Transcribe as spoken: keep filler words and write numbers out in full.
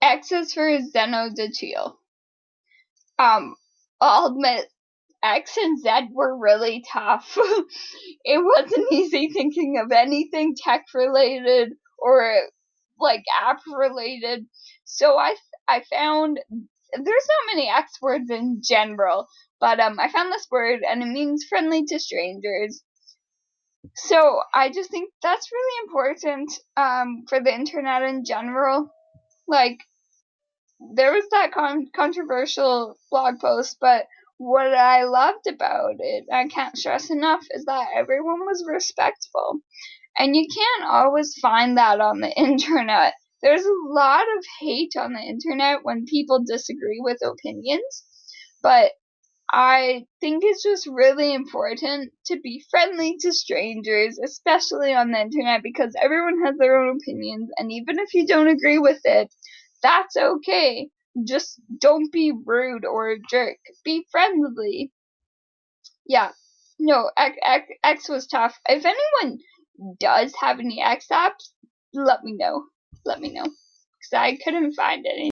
X is for Xenodactyl. Um, I'll admit, X and Z were really tough. It wasn't easy thinking of anything tech related or like app related. So I I found there's not many X words in general, but um I found this word and it means friendly to strangers. So I just think that's really important um for the internet in general. Like, there was that con- controversial blog post, but what I loved about it, I can't stress enough, is that everyone was respectful. And you can't always find that on the internet. There's a lot of hate on the internet when people disagree with opinions, but I think it's just really important to be friendly to strangers, especially on the internet, because everyone has their own opinions, and even if you don't agree with it, that's okay. Just don't be rude or a jerk. Be friendly. Yeah. No, X, X, X was tough. If anyone does have any X apps, let me know. Let me know. Because I couldn't find any.